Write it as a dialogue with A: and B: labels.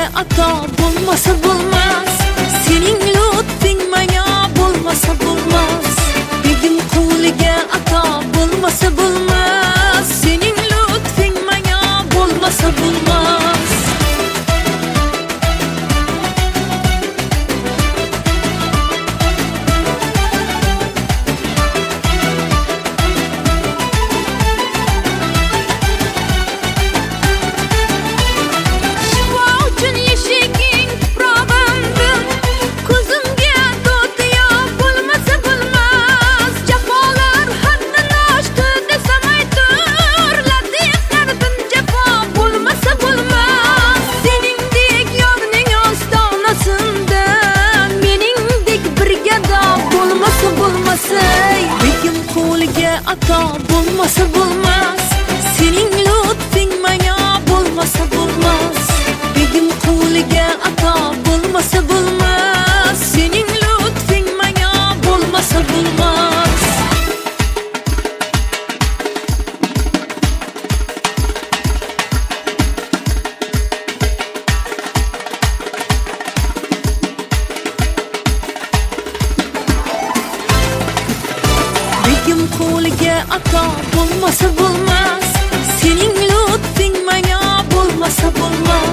A: ato bo'lmasa bo'lmas. Sening lutfing menga bo'lmasa bo'lmas. Begim qo'liga ato bo'lmasa bo'lmas. Sening lutfing menga bo'lmasa bo'lmas. Begim qo'liga ato bo'lmasa bo'lmas. Sening lutfing menga bo'lmasa bo'lmas. Begim qo'liga ato bo'lmasa bo'lmas. Sening lutfing menga bo'lmasa bo'lmas. Begim qo'liga ato bo'lmasa bo'lmas. Sening lutfing menga bo'lmasa bo'lmas.